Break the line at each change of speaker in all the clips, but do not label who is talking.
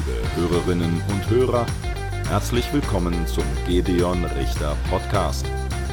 liebe Hörerinnen und Hörer. Herzlich willkommen zum Gedeon Richter Podcast.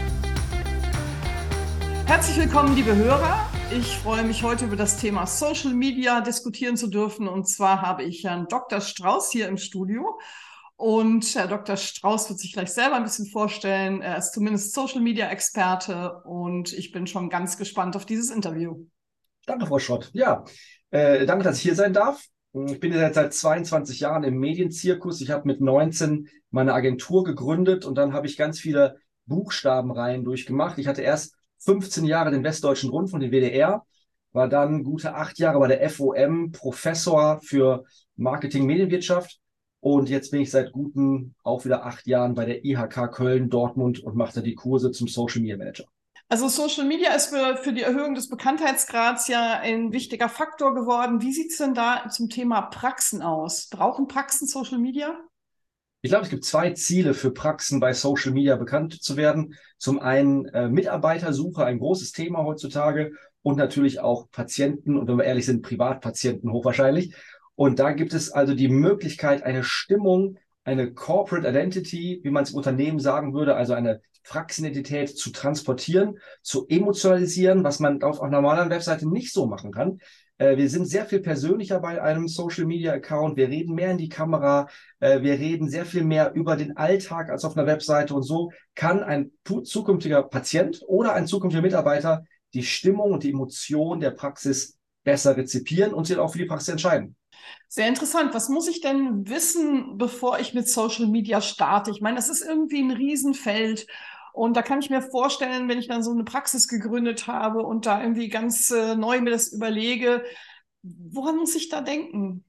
Herzlich willkommen, liebe Hörer. Ich freue mich, heute über das Thema Social Media diskutieren zu dürfen. Und zwar habe ich Herrn Dr. Strauß hier im Studio. Und Herr Dr. Strauß wird sich gleich selber ein bisschen vorstellen. Er ist zumindest Social Media Experte und ich bin schon ganz gespannt auf dieses Interview.
Danke, Frau Schrott. Ja, danke, dass ich hier sein darf. Ich bin jetzt seit 22 Jahren im Medienzirkus. Ich habe mit 19 meine Agentur gegründet und dann habe ich ganz viele Buchstabenreihen durchgemacht. Ich hatte erst 15 Jahre den Westdeutschen Rundfunk, den WDR, war dann gute 8 Jahre bei der FOM Professor für Marketing Medienwirtschaft und jetzt bin ich seit guten auch wieder 8 Jahren bei der IHK Köln, Dortmund und mache da die Kurse zum Social Media Manager.
Also Social Media ist für die Erhöhung des Bekanntheitsgrads ja ein wichtiger Faktor geworden. Wie sieht es denn da zum Thema Praxen aus? Brauchen Praxen Social Media?
Ich glaube, es gibt 2 Ziele für Praxen bei Social Media bekannt zu werden. Zum einen Mitarbeitersuche, ein großes Thema heutzutage und natürlich auch Patienten und wenn wir ehrlich sind, Privatpatienten hochwahrscheinlich. Und da gibt es also die Möglichkeit, eine Stimmung, eine Corporate Identity, wie man es im Unternehmen sagen würde, also eine Praxisidentität zu transportieren, zu emotionalisieren, was man auf einer normalen Webseite nicht so machen kann. Wir sind sehr viel persönlicher bei einem Social Media Account. Wir reden mehr in die Kamera. Wir reden sehr viel mehr über den Alltag als auf einer Webseite. Und so kann ein zukünftiger Patient oder ein zukünftiger Mitarbeiter die Stimmung und die Emotion der Praxis besser rezipieren und sich auch für die Praxis entscheiden.
Sehr interessant. Was muss ich denn wissen, bevor ich mit Social Media starte? Ich meine, das ist irgendwie ein Riesenfeld. Und da kann ich mir vorstellen, wenn ich dann so eine Praxis gegründet habe und da irgendwie ganz neu mir das überlege, woran muss ich da denken?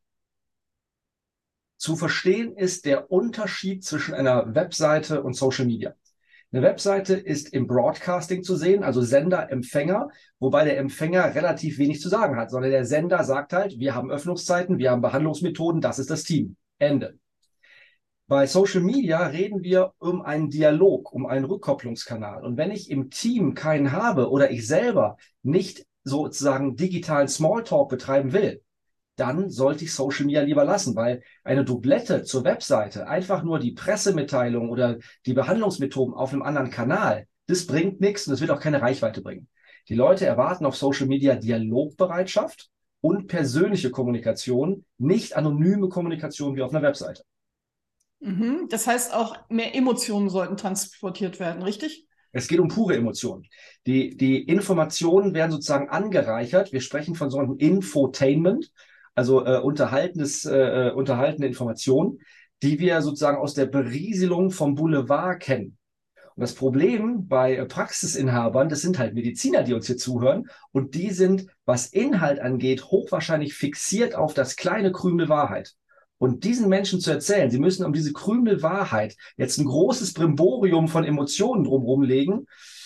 Zu verstehen ist der Unterschied zwischen einer Webseite und Social Media. Eine Webseite ist im Broadcasting zu sehen, also Sender, Empfänger, wobei der Empfänger relativ wenig zu sagen hat, sondern der Sender sagt halt, wir haben Öffnungszeiten, wir haben Behandlungsmethoden, das ist das Team. Ende. Bei Social Media reden wir um einen Dialog, um einen Rückkopplungskanal. Und wenn ich im Team keinen habe oder ich selber nicht sozusagen digitalen Smalltalk betreiben will, dann sollte ich Social Media lieber lassen, weil eine Doublette zur Webseite, einfach nur die Pressemitteilung oder die Behandlungsmethoden auf einem anderen Kanal, das bringt nichts und das wird auch keine Reichweite bringen. Die Leute erwarten auf Social Media Dialogbereitschaft und persönliche Kommunikation, nicht anonyme Kommunikation wie auf einer Webseite.
Das heißt, auch mehr Emotionen sollten transportiert werden, richtig?
Es geht um pure Emotionen. Die Informationen werden sozusagen angereichert. Wir sprechen von sogenanntem Infotainment, also unterhaltende Informationen, die wir sozusagen aus der Berieselung vom Boulevard kennen. Und das Problem bei Praxisinhabern, das sind halt Mediziner, die uns hier zuhören, und die sind, was Inhalt angeht, hochwahrscheinlich fixiert auf das kleine Krümel Wahrheit. Und diesen Menschen zu erzählen, sie müssen um diese Krümel Wahrheit jetzt ein großes Brimborium von Emotionen drumherum legen,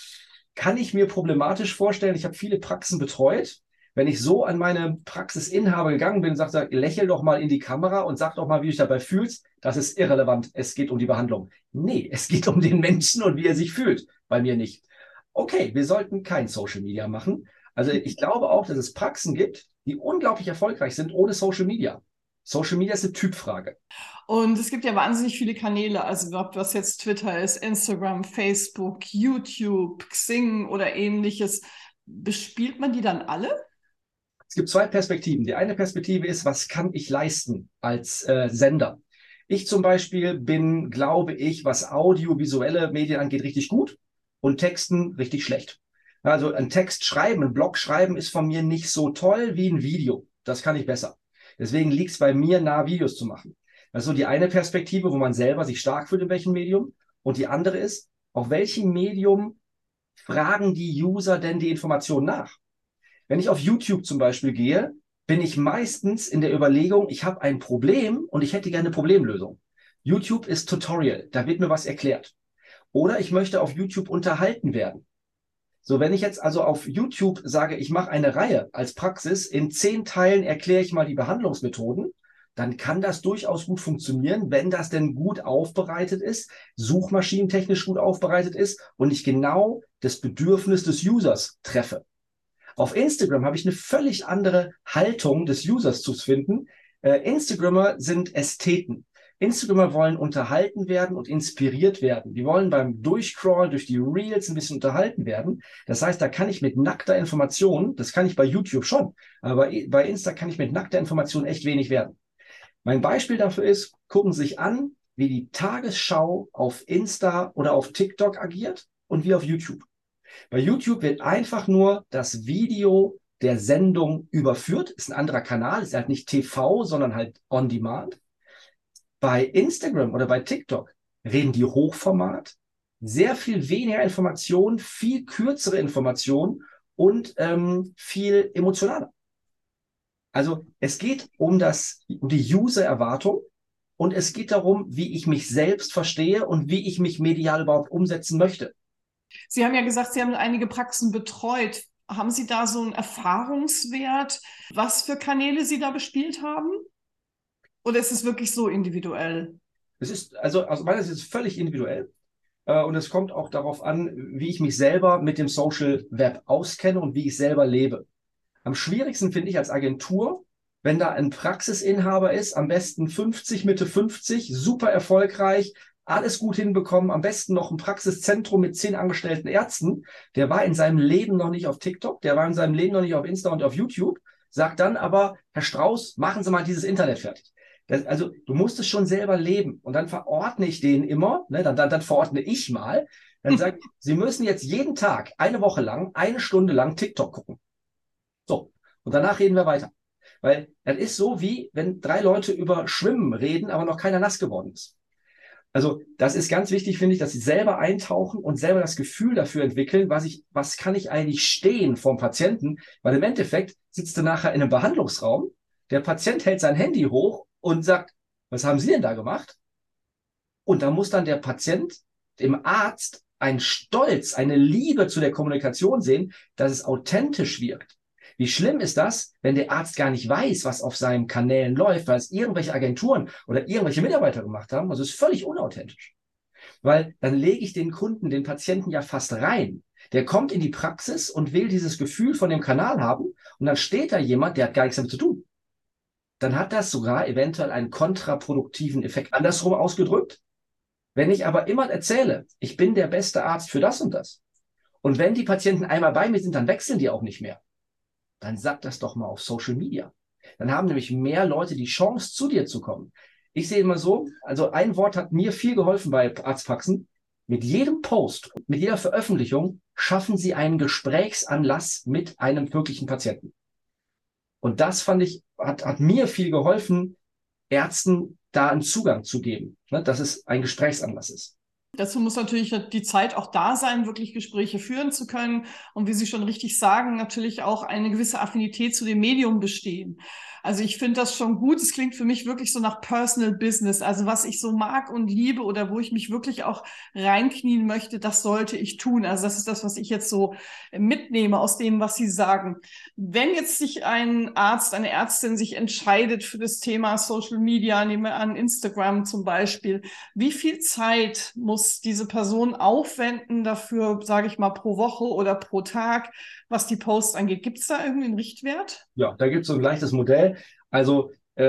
kann ich mir problematisch vorstellen. Ich habe viele Praxen betreut. Wenn ich so an meine Praxisinhaber gegangen bin und sagte, lächel doch mal in die Kamera und sag doch mal, wie du dich dabei fühlst, das ist irrelevant. Es geht um die Behandlung. Nee, es geht um den Menschen und wie er sich fühlt. Bei mir nicht. Okay, wir sollten kein Social Media machen. Also ich glaube auch, dass es Praxen gibt, die unglaublich erfolgreich sind ohne Social Media. Social Media ist eine Typfrage.
Und es gibt ja wahnsinnig viele Kanäle, also ob das jetzt Twitter ist, Instagram, Facebook, YouTube, Xing oder ähnliches. Bespielt man die dann alle?
Es gibt 2 Perspektiven. Die eine Perspektive ist, was kann ich leisten als Sender? Ich zum Beispiel bin, glaube ich, was audiovisuelle Medien angeht, richtig gut und Texten richtig schlecht. Also ein Text schreiben, ein Blog schreiben ist von mir nicht so toll wie ein Video. Das kann ich besser. Deswegen liegt es bei mir nahe, Videos zu machen. Das ist so die eine Perspektive, wo man selber sich stark fühlt, in welchem Medium. Und die andere ist, auf welchem Medium fragen die User denn die Informationen nach? Wenn ich auf YouTube zum Beispiel gehe, bin ich meistens in der Überlegung, ich habe ein Problem und ich hätte gerne eine Problemlösung. YouTube ist Tutorial, da wird mir was erklärt. Oder ich möchte auf YouTube unterhalten werden. So, wenn ich jetzt also auf YouTube sage, ich mache eine Reihe als Praxis, in 10 Teilen erkläre ich mal die Behandlungsmethoden, dann kann das durchaus gut funktionieren, wenn das denn gut aufbereitet ist, suchmaschinentechnisch gut aufbereitet ist und ich genau das Bedürfnis des Users treffe. Auf Instagram habe ich eine völlig andere Haltung des Users zu finden. Instagrammer sind Ästheten. Instagrammer wollen unterhalten werden und inspiriert werden. Die wollen beim Durchcrawlen durch die Reels ein bisschen unterhalten werden. Das heißt, da kann ich mit nackter Information, das kann ich bei YouTube schon, aber bei Insta kann ich mit nackter Information echt wenig werden. Mein Beispiel dafür ist, gucken Sie sich an, wie die Tagesschau auf Insta oder auf TikTok agiert und wie auf YouTube. Bei YouTube wird einfach nur das Video der Sendung überführt. Ist ein anderer Kanal, ist halt nicht TV, sondern halt on demand. Bei Instagram oder bei TikTok reden die Hochformat, sehr viel weniger Informationen, viel kürzere Informationen und viel emotionaler. Also es geht um die User-Erwartung und es geht darum, wie ich mich selbst verstehe und wie ich mich medial überhaupt umsetzen möchte.
Sie haben ja gesagt, Sie haben einige Praxen betreut. Haben Sie da so einen Erfahrungswert, was für Kanäle Sie da bespielt haben? Oder ist es wirklich so individuell?
Es ist, also aus meiner Sicht ist es völlig individuell. Und es kommt auch darauf an, wie ich mich selber mit dem Social Web auskenne und wie ich selber lebe. Am schwierigsten finde ich als Agentur, wenn da ein Praxisinhaber ist, am besten 50, Mitte 50, super erfolgreich, alles gut hinbekommen, am besten noch ein Praxiszentrum mit 10 angestellten Ärzten. Der war in seinem Leben noch nicht auf TikTok, der war in seinem Leben noch nicht auf Insta und auf YouTube, sagt dann aber, Herr Strauß, machen Sie mal dieses Internet fertig. Also du musst es schon selber leben und dann verordne ich denen immer, ne, dann verordne ich mal, dann sage ich, Sie müssen jetzt jeden Tag, eine Woche lang, 1 Stunde lang TikTok gucken. So, und danach reden wir weiter. Weil das ist so, wie wenn 3 Leute über Schwimmen reden, aber noch keiner nass geworden ist. Also das ist ganz wichtig, finde ich, dass sie selber eintauchen und selber das Gefühl dafür entwickeln, was kann ich eigentlich stehen vom Patienten, weil im Endeffekt sitzt du nachher in einem Behandlungsraum, der Patient hält sein Handy hoch und sagt, was haben Sie denn da gemacht? Und da muss dann der Patient dem Arzt einen Stolz, eine Liebe zu der Kommunikation sehen, dass es authentisch wirkt. Wie schlimm ist das, wenn der Arzt gar nicht weiß, was auf seinen Kanälen läuft, weil es irgendwelche Agenturen oder irgendwelche Mitarbeiter gemacht haben? Also es ist völlig unauthentisch. Weil dann lege ich den Kunden, den Patienten ja fast rein. Der kommt in die Praxis und will dieses Gefühl von dem Kanal haben und dann steht da jemand, der hat gar nichts damit zu tun. Dann hat das sogar eventuell einen kontraproduktiven Effekt. Andersrum ausgedrückt, wenn ich aber immer erzähle, ich bin der beste Arzt für das und wenn die Patienten einmal bei mir sind, dann wechseln die auch nicht mehr. Dann sag das doch mal auf Social Media. Dann haben nämlich mehr Leute die Chance, zu dir zu kommen. Ich sehe immer so, also ein Wort hat mir viel geholfen bei Arztpraxen. Mit jedem Post, mit jeder Veröffentlichung schaffen sie einen Gesprächsanlass mit einem wirklichen Patienten. Und das fand ich, hat mir viel geholfen, Ärzten da einen Zugang zu geben, ne, dass es ein Gesprächsanlass ist.
Dazu muss natürlich die Zeit auch da sein, wirklich Gespräche führen zu können. Und wie Sie schon richtig sagen, natürlich auch eine gewisse Affinität zu dem Medium bestehen. Also ich finde das schon gut. Es klingt für mich wirklich so nach Personal Business. Also was ich so mag und liebe oder wo ich mich wirklich auch reinknien möchte, das sollte ich tun. Also das ist das, was ich jetzt so mitnehme aus dem, was Sie sagen. Wenn jetzt sich ein Arzt, eine Ärztin sich entscheidet für das Thema Social Media, nehmen wir an Instagram zum Beispiel, wie viel Zeit muss diese Person aufwenden dafür, sage ich mal, pro Woche oder pro Tag, was die Posts angeht? Gibt es da irgendwie einen Richtwert?
Ja, da gibt es so ein leichtes Modell. Also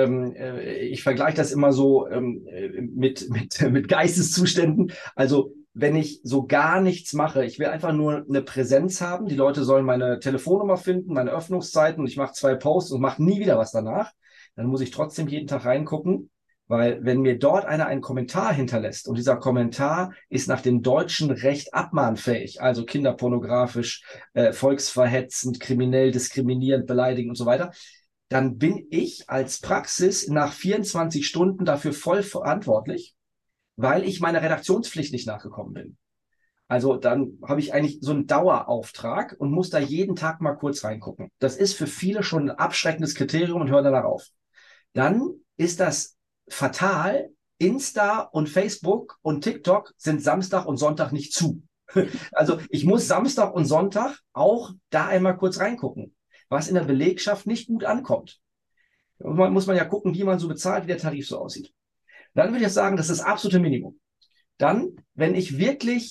ich vergleiche das immer so mit Geisteszuständen. Also wenn ich so gar nichts mache, ich will einfach nur eine Präsenz haben. Die Leute sollen meine Telefonnummer finden, meine Öffnungszeiten und ich mache 2 Posts und mache nie wieder was danach. Dann muss ich trotzdem jeden Tag reingucken. Weil wenn mir dort einer einen Kommentar hinterlässt und dieser Kommentar ist nach dem deutschen Recht abmahnfähig, also kinderpornografisch, volksverhetzend, kriminell, diskriminierend, beleidigend und so weiter, dann bin ich als Praxis nach 24 Stunden dafür voll verantwortlich, weil ich meiner Redaktionspflicht nicht nachgekommen bin. Also dann habe ich eigentlich so einen Dauerauftrag und muss da jeden Tag mal kurz reingucken. Das ist für viele schon ein abschreckendes Kriterium und hören danach auf. Dann ist das fatal, Insta und Facebook und TikTok sind Samstag und Sonntag nicht zu. Also ich muss Samstag und Sonntag auch da einmal kurz reingucken, was in der Belegschaft nicht gut ankommt. Muss man ja gucken, wie man so bezahlt, wie der Tarif so aussieht. Dann würde ich sagen, das ist das absolute Minimum. Dann, wenn ich wirklich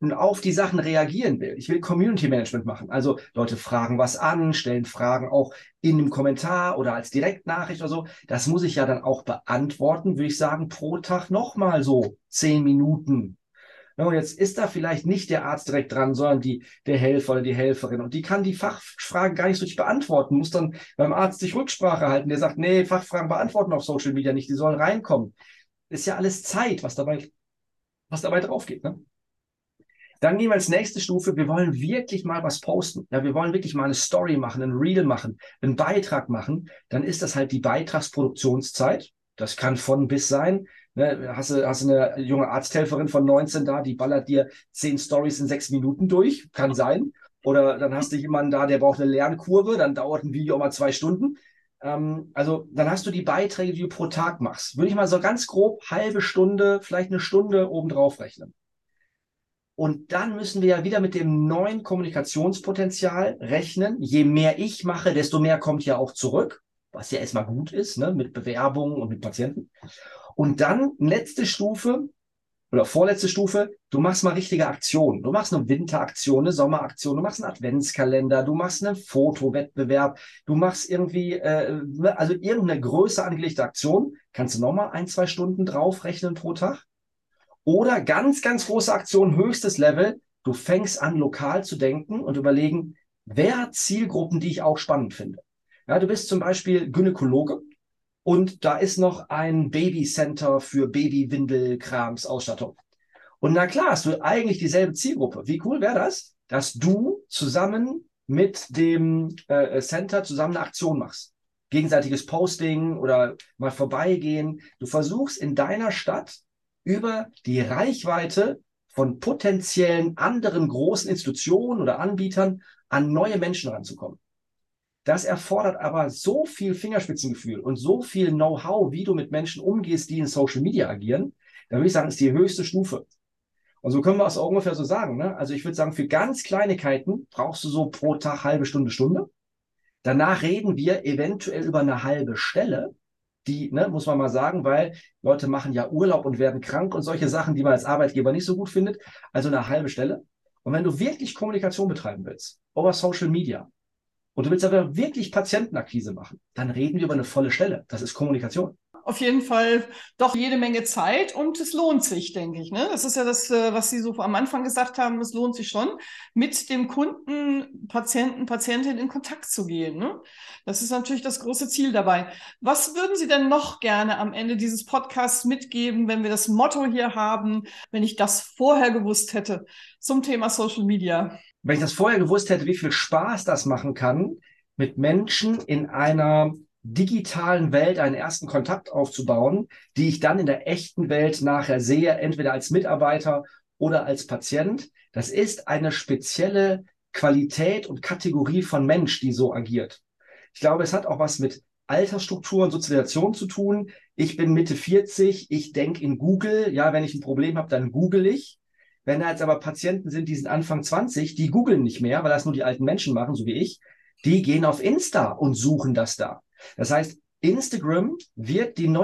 und auf die Sachen reagieren will. Ich will Community Management machen. Also Leute fragen was an, stellen Fragen auch in einem Kommentar oder als Direktnachricht oder so. Das muss ich ja dann auch beantworten, würde ich sagen, pro Tag nochmal so 10 Minuten. Ja, und jetzt ist da vielleicht nicht der Arzt direkt dran, sondern der Helfer oder die Helferin. Und die kann die Fachfragen gar nicht so richtig beantworten, muss dann beim Arzt sich Rücksprache halten. Der sagt, nee, Fachfragen beantworten auf Social Media nicht, die sollen reinkommen. Ist ja alles Zeit, was dabei drauf geht, ne? Dann gehen wir als nächste Stufe. Wir wollen wirklich mal was posten. Ja, wir wollen wirklich mal eine Story machen, ein Reel machen, einen Beitrag machen. Dann ist das halt die Beitragsproduktionszeit. Das kann von bis sein. Ne, hast du eine junge Arzthelferin von 19 da, die ballert dir 10 Stories in 6 Minuten durch. Kann sein. Oder dann hast du jemanden da, der braucht eine Lernkurve. Dann dauert ein Video auch mal 2 Stunden. Also dann hast du die Beiträge, die du pro Tag machst. Würde ich mal so ganz grob halbe Stunde, vielleicht eine Stunde obendrauf rechnen. Und dann müssen wir ja wieder mit dem neuen Kommunikationspotenzial rechnen. Je mehr ich mache, desto mehr kommt ja auch zurück, was ja erstmal gut ist, ne, mit Bewerbungen und mit Patienten. Und dann letzte Stufe oder vorletzte Stufe, du machst mal richtige Aktionen. Du machst eine Winteraktion, eine Sommeraktion, du machst einen Adventskalender, du machst einen Fotowettbewerb, du machst irgendwie, also irgendeine größer angelegte Aktion. Kannst du nochmal 1-2 Stunden draufrechnen pro Tag? Oder ganz, ganz große Aktion, höchstes Level. Du fängst an, lokal zu denken und überlegen, wer hat Zielgruppen, die ich auch spannend finde. Ja, du bist zum Beispiel Gynäkologe und da ist noch ein Babycenter für Babywindelkrams-Ausstattung. Und na klar, hast du eigentlich dieselbe Zielgruppe. Wie cool wäre das, dass du zusammen mit dem Center zusammen eine Aktion machst? Gegenseitiges Posting oder mal vorbeigehen. Du versuchst in deiner Stadt über die Reichweite von potenziellen anderen großen Institutionen oder Anbietern an neue Menschen ranzukommen. Das erfordert aber so viel Fingerspitzengefühl und so viel Know-how, wie du mit Menschen umgehst, die in Social Media agieren. Da würde ich sagen, ist die höchste Stufe. Und so können wir es auch ungefähr so sagen, ne? Also ich würde sagen, für ganz Kleinigkeiten brauchst du so pro Tag halbe Stunde. Danach reden wir eventuell über eine halbe Stelle. Die, ne, muss man mal sagen, weil Leute machen ja Urlaub und werden krank und solche Sachen, die man als Arbeitgeber nicht so gut findet. Also eine halbe Stelle. Und wenn du wirklich Kommunikation betreiben willst, over Social Media, und du willst aber wirklich Patientenakquise machen, dann reden wir über eine volle Stelle. Das ist Kommunikation.
Auf jeden Fall doch jede Menge Zeit und es lohnt sich, denke ich. Ne? Das ist ja das, was Sie so am Anfang gesagt haben, es lohnt sich schon, mit dem Kunden, Patientin in Kontakt zu gehen. Ne? Das ist natürlich das große Ziel dabei. Was würden Sie denn noch gerne am Ende dieses Podcasts mitgeben, wenn wir das Motto hier haben, wenn ich das vorher gewusst hätte zum Thema Social Media?
Wenn ich das vorher gewusst hätte, wie viel Spaß das machen kann, mit Menschen in einer digitalen Welt einen ersten Kontakt aufzubauen, die ich dann in der echten Welt nachher sehe, entweder als Mitarbeiter oder als Patient. Das ist eine spezielle Qualität und Kategorie von Mensch, die so agiert. Ich glaube, es hat auch was mit Altersstruktur und Sozialisation zu tun. Ich bin Mitte 40, ich denke in Google. Ja, wenn ich ein Problem habe, dann google ich. Wenn da jetzt aber Patienten sind, die sind Anfang 20, die googeln nicht mehr, weil das nur die alten Menschen machen, so wie ich. Die gehen auf Insta und suchen das da. Das heißt, Instagram ist die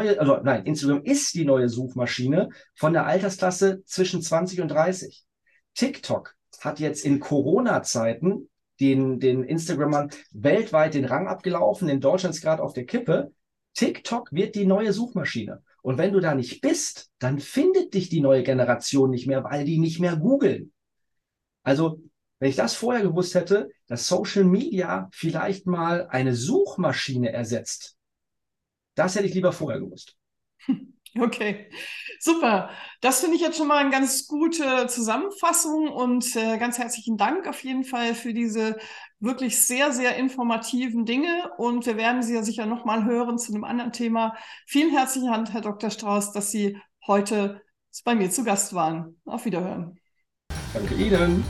neue Suchmaschine von der Altersklasse zwischen 20 und 30. TikTok hat jetzt in Corona-Zeiten den Instagramern weltweit den Rang abgelaufen. In Deutschland ist gerade auf der Kippe. TikTok wird die neue Suchmaschine. Und wenn du da nicht bist, dann findet dich die neue Generation nicht mehr, weil die nicht mehr googeln. Also, wenn ich das vorher gewusst hätte, dass Social Media vielleicht mal eine Suchmaschine ersetzt, das hätte ich lieber vorher gewusst.
Okay, super. Das finde ich jetzt schon mal eine ganz gute Zusammenfassung und ganz herzlichen Dank auf jeden Fall für diese wirklich sehr, sehr informativen Dinge und wir werden Sie ja sicher nochmal hören zu einem anderen Thema. Vielen herzlichen Dank, Herr Dr. Strauß, dass Sie heute bei mir zu Gast waren. Auf Wiederhören.
Danke Ihnen.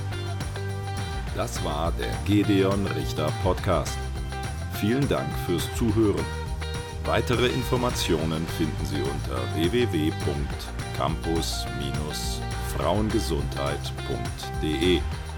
Das war der Gedeon Richter Podcast. Vielen Dank fürs Zuhören. Weitere Informationen finden Sie unter www.campus-frauengesundheit.de.